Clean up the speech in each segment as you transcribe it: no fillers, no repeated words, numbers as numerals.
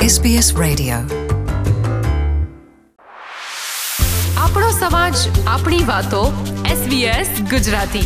SBS Radio. આપણો સમાજ, આપણી વાતો. SBS ગુજરાતી.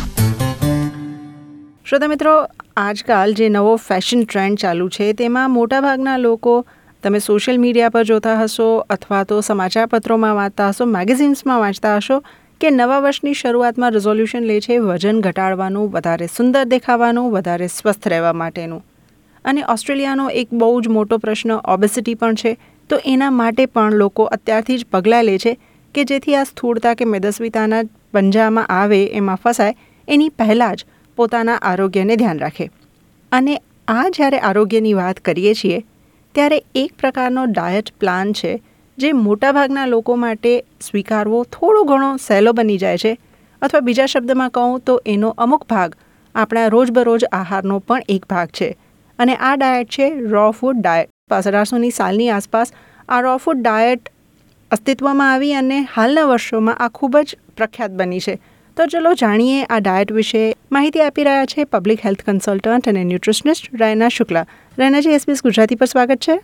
શ્રોતા મિત્રો, આજકાલ જે નવો ફેશન ટ્રેન્ડ ચાલુ છે તેમાં મોટાભાગના લોકો, તમે સોશિયલ મીડિયા પર જોતા હશો અથવા તો સમાચારપત્રોમાં વાંચતા હશો, મેગેઝિન્સમાં વાંચતા હશો કે નવા વર્ષની શરૂઆતમાં રિઝોલ્યુશન લે છે વજન ઘટાડવાનું, વધારે સુંદર દેખાવાનું, વધારે સ્વસ્થ રહેવા માટેનું. અને ઓસ્ટ્રેલિયાનો એક બહુ જ મોટો પ્રશ્ન ઓબેસિટી પણ છે. તો એના માટે પણ લોકો અત્યારથી જ પગલાં લે છે કે જેથી આ સ્થૂળતા કે મેદસ્વીતાના પંજામાં આવે, એમાં ફસાય એની પહેલાં જ પોતાના આરોગ્યને ધ્યાન રાખે. અને આ જ્યારે આરોગ્યની વાત કરીએ છીએ ત્યારે એક પ્રકારનો ડાયટ પ્લાન છે જે મોટાભાગના લોકો માટે સ્વીકારવો થોડો ઘણો સહેલો બની જાય છે. અથવા બીજા શબ્દમાં કહું તો એનો અમુક ભાગ આપણા રોજબરોજ આહારનો પણ એક ભાગ છે. અને આ ડાયટ છે રો ફૂડ ડાયટ. 1800ની સાલની આસપાસ આ રો ફૂડ ડાયટ અસ્તિત્વમાં આવી અને હાલના વર્ષોમાં આ ખૂબ જ પ્રખ્યાત બની છે. તો ચલો જાણીએ આ ડાયટ વિશે. માહિતી આપી રહ્યા છે પબ્લિક હેલ્થ કન્સલ્ટન્ટ અને ન્યુટ્રિશનિસ્ટ રૈના શુક્લા. રૈનાજી, SBS ગુજરાતી પર સ્વાગત છે.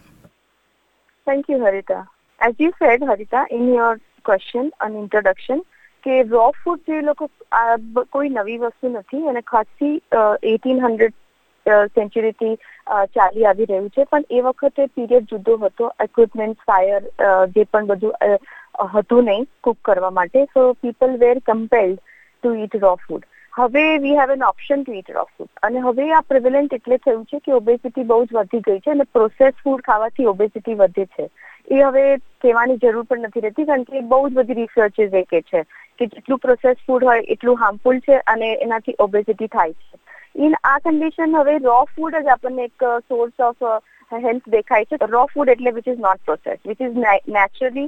Thank you, Harita. As you said, Harita, in your question and introduction, કે રો ફૂડ જે લોકો કોઈ નવી વસ્તુ નથી અને ખાસી 1800 સેન્ચુરીથી ચાલી આવી રહ્યું છે. પણ એ વખતે પીરિયડ જુદો હતો. ઇક્વિપમેન્ટ, ફાયર જે પણ બધું હતું નહીં કુક કરવા માટે. So people were compelled to eat raw food. હવે we have an option to eat raw food. અને હવે આ પ્રિવેલન્ટ એટલે થયું છે કે ઓબેસિટી બહુ જ વધી ગઈ છે અને પ્રોસેસ ફૂડ ખાવાથી ઓબેસિટી વધે છે. એ હવે કહેવાની જરૂર પણ નથી રહેતી, કારણ કે બહુ જ બધી રિસર્ચેસ એ કે છે કે જેટલું પ્રોસેસ ફૂડ હોય એટલું હાર્મફુલ છે અને એનાથી ઓબેસિટી થાય છે. ઇન આ કન્ડિશન હવે રો ફૂડ જ આપણને એક સોર્સ ઓફ હેલ્થ દેખાય છે. રો ફૂડ એટલે which is not process, which is naturally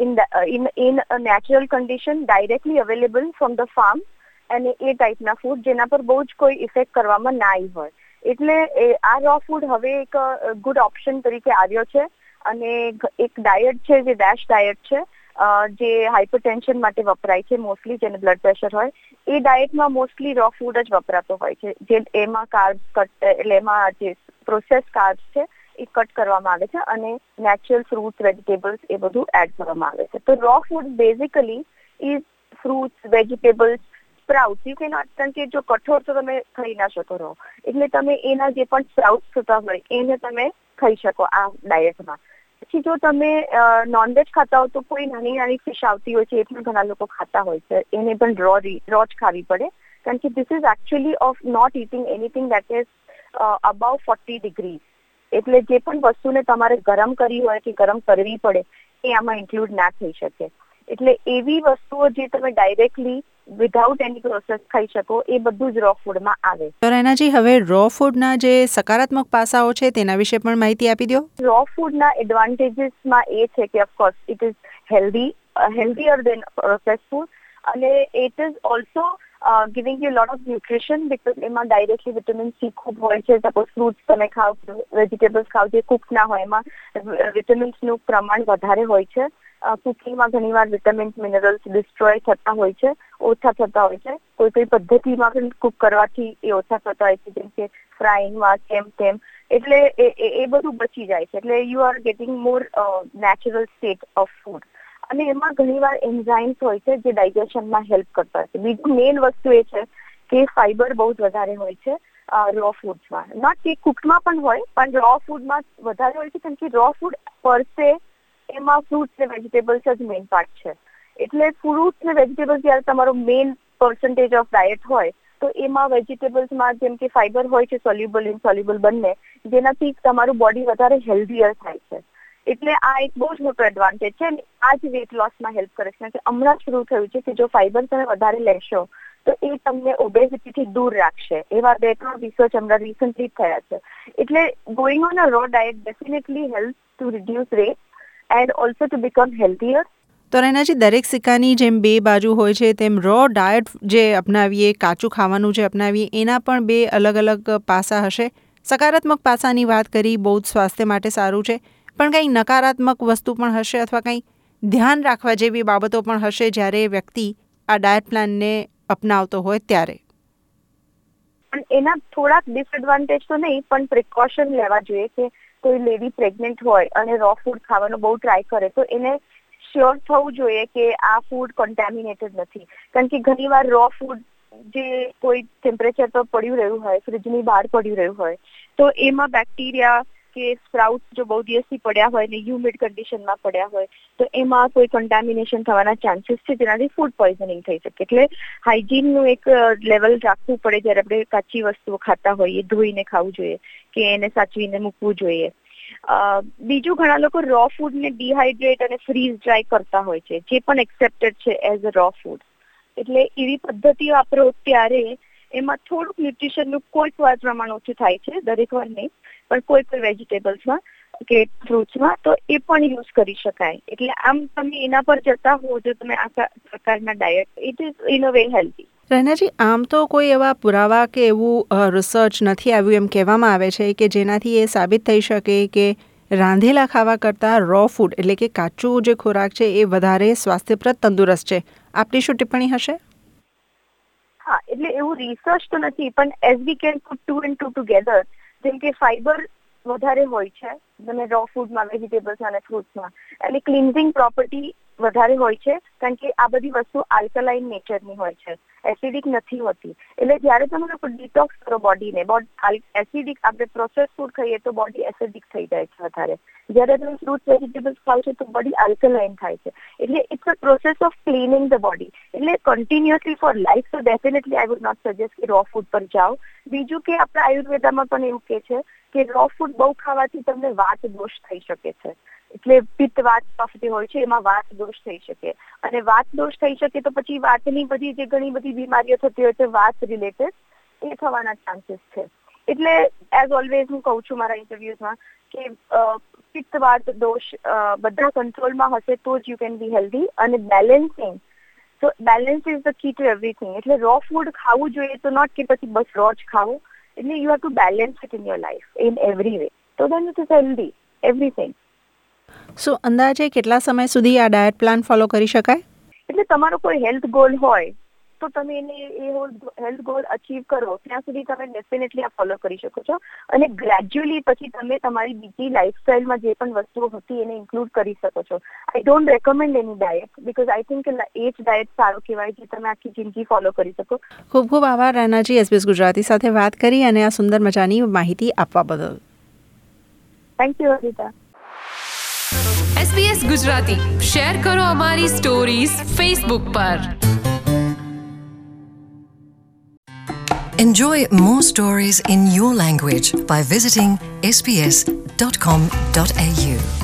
in a natural condition, directly available from the farm. અને એ ટાઈપના ફૂડ જેના પર બહુ જ કોઈ ઇફેક્ટ કરવામાં ના આવી હોય. એટલે આ રો ફૂડ હવે એક ગુડ ઓપ્શન તરીકે આવ્યો છે. અને એક ડાયટ છે જે ડેશ ડાયટ છે, જે હાઇપરટેન્શન માટે વપરાય છે મોસ્ટલી, જેને બ્લડ પ્રેશર હોય. એ ડાયટમાં મોસ્ટલી રો ફૂડ જ વપરાતો હોય છે. જે એમાં કાર્બ્સ કટ, એટલે એમાં જે પ્રોસેસ કાર્બ્સ છે એ કટ કરવામાં આવે છે અને નેચરલ ફ્રૂટ્સ, વેજીટેબલ્સ એ બધું એડ કરવામાં આવે છે. તો raw food basically is fruits, vegetables, sprouts. You can not, કારણ કે જો કઠોળ તો તમે ખાઈ ના શકો રહો, એટલે તમે એના જે પણ સ્પ્રાઉટ્સ થતા હોય એને તમે ખાઈ શકો આ ડાયટમાં. પછી જો તમે નોનવેજ ખાતા હો તો કોઈ નાની નાની ફિશ આવતી હોય છે, એ પણ ઘણા લોકો ખાતા હોય છે. એને પણ રો જ ખાવી પડે, કારણ કે this is actually of not eating anything that is above 40 degrees. એટલે જે પણ વસ્તુને તમારે ગરમ કરવી હોય કે ગરમ કરવી પડે એ આમાં ઇન્ક્લુડ ના થઈ શકે. એટલે એવી વસ્તુઓ જે તમે ડાયરેક્ટલી વિધાઉટ એની પ્રોસેસ ખાઈ શકો એ બધું જ રો ફૂડમાં આવે. તો રૈનાજી, હવે રો ફૂડના જે સકારાત્મક પાસાઓ છે તેના વિશે પણ માહિતી આપી દો. રો ફૂડના એડવાન્ટેજીસમાં એ છે કે of course it is healthier than process food. અને it is also giving you lot of nutrition, because એમાં ડાયરેક્ટલી વિટામિન સી ખૂબ હોય છે. સપોઝ ફ્રૂટ્સ તમે ખાઓ, વેજીટેબલ્સ ખાઓ જે કુક ના હોય, એમાં વિટામિન્સનું પ્રમાણ વધારે હોય છે. કુકિંગમાં ઘણીવાર વિટામિન્સ, મિનરલ્સ ડિસ્ટ્રોય થતા હોય છે, ઓછા થતા હોય છે. કોઈ પદ્ધતિમાં પણ કુક કરવાથી એ ઓછા થતા હોય છે, જેમ કે ફ્રાઈંગમાં તેમ. એટલે એ બધું બચી જાય છે. એટલે you are getting more natural state of food. અને એમાં ઘણીવાર એન્ઝાઇમ્સ હોય છે જે ડાયજેશનમાં હેલ્પ કરતા હોય છે. બીજું મેઇન વસ્તુ એ છે કે ફાઈબર બહુ જ વધારે હોય છે રો ફૂડ્સમાં. નોટ કે કુકમાં પણ હોય, પણ રો ફૂડમાં વધારે હોય છે, કારણ કે રો ફૂડ પર સે એમાં ફ્રૂટ્સ ને વેજીટેબલ્સ જ મેઇન પાર્ટ છે. એટલે ફ્રૂટ્સ ને વેજીટેબલ્સ જ્યારે તમારો મેઇન પર્સન્ટેજ ઓફ ડાયટ હોય તો એમાં વેજીટેબલ્સમાં જેમ કે ફાઈબર હોય છે, સોલ્યુબલ, ઇનસોલ્યુબલ બંને, જેનાથી તમારું બોડી વધારે હેલ્ધીયર થાય છે. એટલે આ એક બહુ જ મોટો એડવાન્ટેજ છે. અને આ જ વેટ લોસમાં હેલ્પ કરે છે. હમણાં જ શરૂ થયું છે કે જો ફાઈબર તમે વધારે લેશો તો એ તમને ઓબેસિટીથી દૂર રાખશે. એવા 2-3 રિસર્ચ હમણાં રિસન્ટલી થયા છે. એટલે going on a raw diet definitely help to reduce weight and also to become healthier. તો રૈનાજી, દરેક સિક્કાની જેમ બે બાજુ હોય છે તેમ રો ડાયટ જે અપનાવીએ, કાચું ખાવાનું જે અપનાવીએ, એના પણ બે અલગ અલગ પાસા હશે. સકારાત્મક પાસાની વાત કરી, બહુ જ સ્વાસ્થ્ય માટે સારું છે, પણ કંઈ નકારાત્મક વસ્તુ પણ હશે અથવા કંઈ ધ્યાન રાખવા જેવી બાબતો પણ હશે જ્યારે વ્યક્તિ આ ડાયટ પ્લાનને અપનાવતો હોય ત્યારે. પણ એના થોડાક ડિસએડવાન્ટેજ તો નહીં, પણ પ્રિકોશન લેવા જોઈએ કે કોઈ લેડી પ્રેગ્નેન્ટ હોય અને રો ફૂડ ખાવાનો બહુ ટ્રાય કરે તો એને શ્યોર થવું જોઈએ કે આ ફૂડ કન્ટેમિનેટેડ નથી. કારણ કે ઘણીવાર રો ફૂડ જે કોઈ ટેમ્પરેચર પર પડ્યું રહ્યું હોય, ફ્રીજની બહાર પડ્યું રહ્યું હોય, તો એમાં બેક્ટેરિયા કે સ્પ્રાઉટ્સ જો બહુ દિવસથી પડ્યા હોય ને હ્યુમિડ કન્ડિશનમાં પડ્યા હોય તો એમાં કોઈ કન્ટામિનેશન થવાના ચાન્સીસ છે, જેનાથી ફૂડ પોઈઝનિંગ થઈ શકે. એટલે હાઇજીનનું એક લેવલ રાખવું પડે જ્યારે આપણે કાચી વસ્તુઓ ખાતા હોઈએ, ધોઈને ખાવું જોઈએ કે એને સાચવીને મૂકવું જોઈએ. બીજું, ઘણા લોકો રો ફૂડને ડિહાઇડ્રેટ અને ફ્રીઝ ડ્રાય કરતા હોય છે, જે પણ એક્સેપ્ટેડ છે એઝ અ રો ફૂડ. એટલે એવી પદ્ધતિઓ આપણે ત્યારે એમાં થોડુંક ન્યુટ્રિશનનું કોઈક વાર પ્રમાણ ઓછું થાય છે, દરેક વાર નહીં, પણ કોઈ વેજીટેબલ્સમાં કે ફ્રૂટ્સમાં તો એ પણ યુઝ કરી શકાય. એટલે આમ તમે એના પર જતા હો જો તમે આ પ્રકારના diet, it is in a way healthy. Rainaji, આમ તો કોઈ એવા પુરાવા કે એવું રિસર્ચ નથી આવ્યું એમ કહેવામાં આવે છે કે જેનાથી એ સાબિત થઈ શકે કે રાંધેલા ખાવા કરતાં રો ફૂડ એટલે કે કાચું જે ખોરાક છે એ વધારે સ્વાસ્થ્યપ્રદ તંદુરસ્ત છે. આપની શું ટિપ્પણી હશે? હા, એટલે એવું રિસર્ચ તો નથી, પણ as we can put 2 and 2 together, જેમ કે ફાઈબર વધારે હોય છે તમે રો ફૂડમાં, વેજીટેબલ્સમાં અને ફ્રૂટ્સમાં, અને ક્લિન્ઝિંગ પ્રોપર્ટી વધારે હોય છે કારણ કે આ બધી વસ્તુ આલ્કલાઇન નેચરની હોય છે, એસિડિક નથી હોતી. એટલે જ્યારે તમે લોકો ડિટોક્સ કરો બોડીને, એસિડિક આપણે પ્રોસેસ ફૂડ ખાઈએ તો બોડી એસિડિક થઈ જાય છે વધારે. જ્યારે તમે ફ્રૂટ્સ વેજીટેબલ્સ ખાવ છો તો બોડી આલ્કલાઇન થાય છે. એટલે it's a process of cleaning the body. એટલે કન્ટિન્યુઅસલી ફોર લાઈફ તો definitely I would not suggest કે રો ફૂડ પર જાઓ. બીજું કે આપણા આયુર્વેદામાં પણ એવું કહે છે કે રો ફૂડ બહુ ખાવાથી તમને વાત દોષ થઈ શકે છે. એટલે પિત્ત વાત કફ જે હોય છે એમાં વાત દોષ થઈ શકે, અને વાત દોષ થઈ શકે તો પછી વાતની બધી જે ઘણી બધી બીમારીઓ થતી હોય છે વાત રિલેટેડ, એ થવાના ચાન્સીસ છે. એટલે એઝ ઓલવેઝ હું કહું છું મારા ઇન્ટરવ્યુઝમાં કે પિત્ત વાત દોષ બધા કંટ્રોલમાં હશે તો જ યુ કેન બી હેલ્ધી. અને બેલેન્સિંગ, તો balance is the key to everything. એટલે રો ફૂડ ખાવું જોઈએ તો નોટ કે પછી બસ રો જ ખાવું. એટલે you have to balance it in your life in every way, તો then it is healthy everything. So અંદાજે કેટલા સમય સુધી આ ડાયટ પ્લાન ફોલો કરી શકાય? એટલે તમારો કોઈ હેલ્થ ગોલ હોય તો તમે એને એ હેલ્થ ગોલ અચીવ કરો ત્યાં સુધી તમે ડેફિનેટલી આ ફોલો કરી શકો છો. અને ગ્રેજ્યુઅલી પછી તમે તમારી બીજી લાઈફસ્ટાઈલમાં જે પણ વસ્તુઓ હતી એને ઇન્ક્લુડ કરી શકો છો. I don't recommend any diet because I think એ જ ડાયટ સારું કહેવાય જે તમે આખી જિંદગી ફોલો કરી શકો. ખૂબ ખૂબ આભાર રૈનાજી, SBS ગુજરાતી સાથે વાત કરી અને આ સુંદર મજાની માહિતી આપવા બદલ. Thank you Harita. SBS Gujarati share કરો અમારી સ્ટોરીઝ ફેસબુક પર. Enjoy more stories in your language by visiting sbs.com.au.